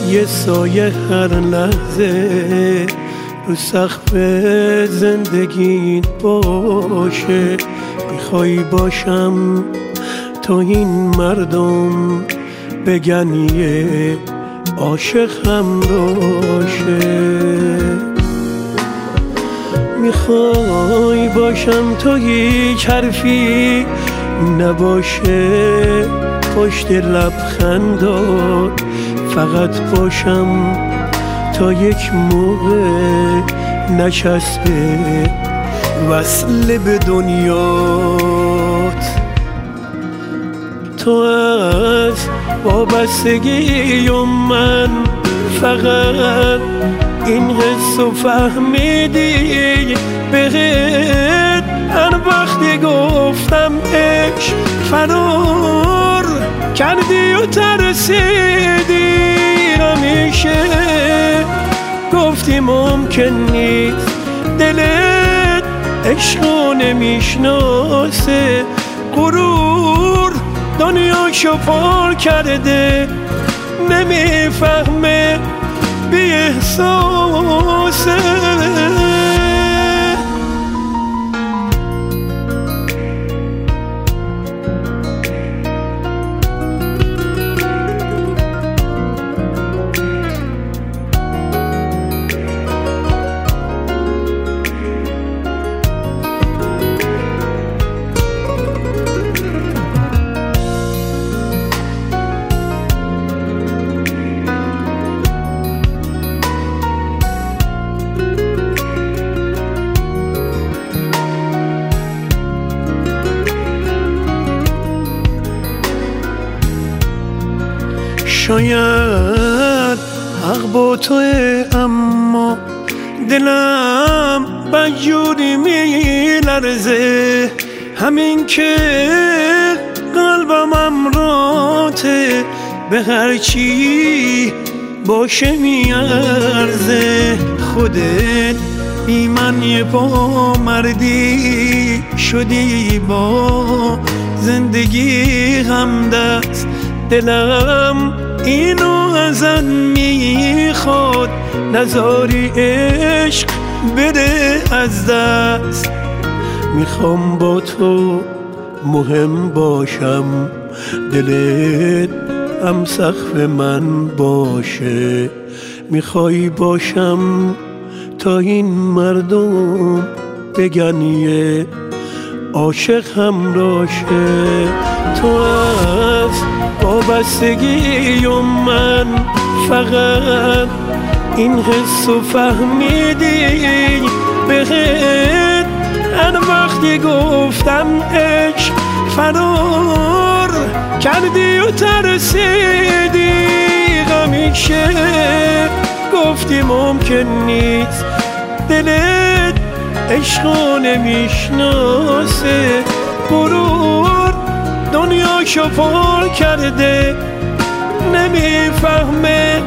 یه سایه هر لحظه رو سقف زندگیت باشه. میخوای باشم تا این مردم بگن یه عاشق هم باشه. میخوای باشم تا هیچ حرفی نباشه پشت لبخندات، فقط باشم تا یک موقع نچسبه وصل به دنیات. تو از وابستگی و من فقط این حس و فهمیدی، بهت هر وقتی گفتم عشق فرار کردی و ترسیدی. همیشه گفتی ممکن نیست، دلت عشقو نمیشناسه، غرور دنیاشو پر کرده، نمیفهمه بی احساسه. شاید حق با توه، اما دلم بدجوری میلرزه. همین که قلبم امراته، به هرچی باشه میارزه. خودت بی من یه پا مردی شدی، با زندگی همدست. دلم اینو ازت میخواد، نذاری عشق بره از دست. میخوام با تو مهم باشم، دلت هم سقف من باشه. میخوای باشم تا این مردم بگن یه عاشق هم راشه. تو از وابستگی و من فقط این حس و فهمیدی، بهت هر وقتی گفتم عشق فرار کردی و ترسیدی. همیشه گفتی ممکن نیست، دلت عشقو نمیشناسه، غرور دنیاشو پر کرده، نمیفهمه